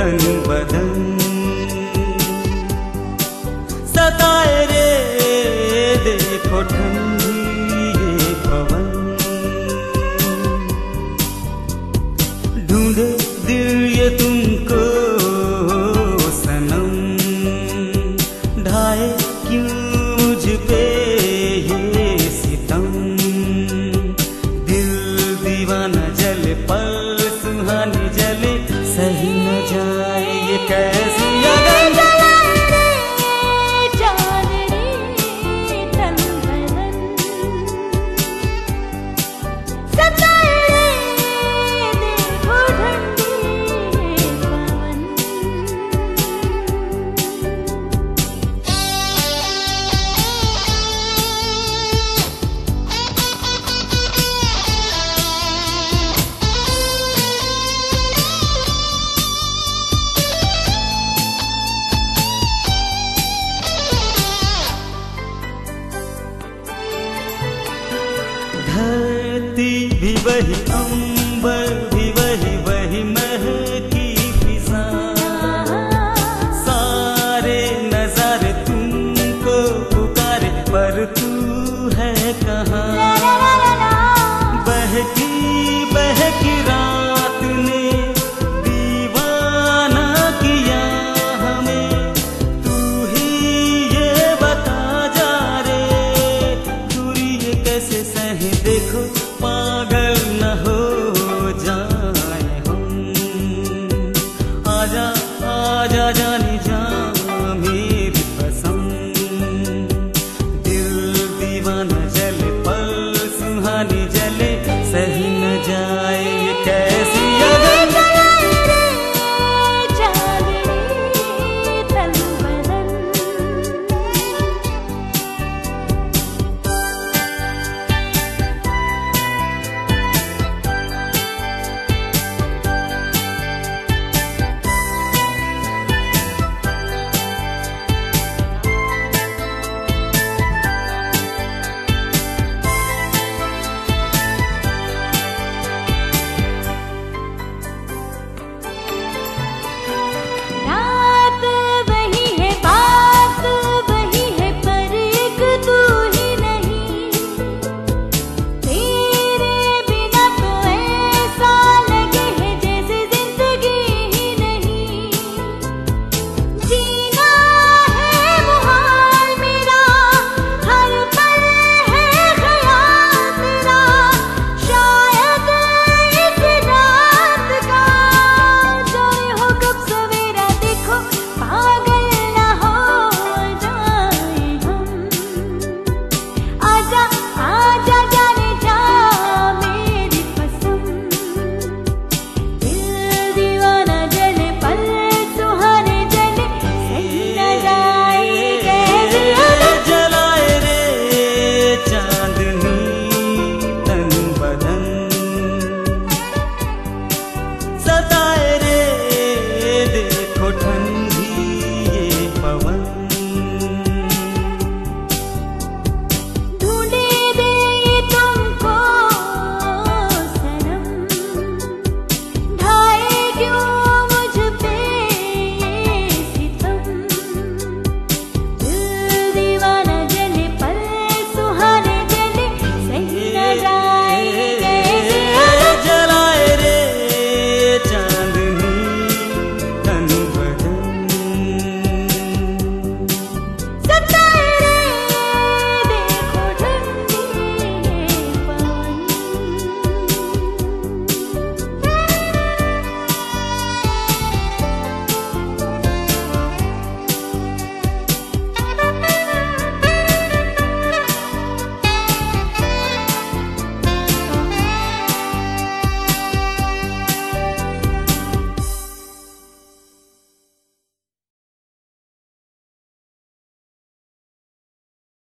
तन बदन सताए रे देखो ठंडी ये पवन। ढूंढे दिल ये तुमको सनम, ढाए क्यों मुझ पे ये सितम। दिल दीवाना जले पर सुहानी जले, सही न जाए ये कैसी अगन। धरती भी वही, अंबर भी वही, वही महकी फिजा। सारे नजारे तुमको पुकारे पर तू है कहाँ। बहकी बहकी रात ने दीवाना किया हमें, तू ही ये बता जा रे दूरी ये कैसे सहे। देखो पागल न हो जाए हम, आजा आजा जा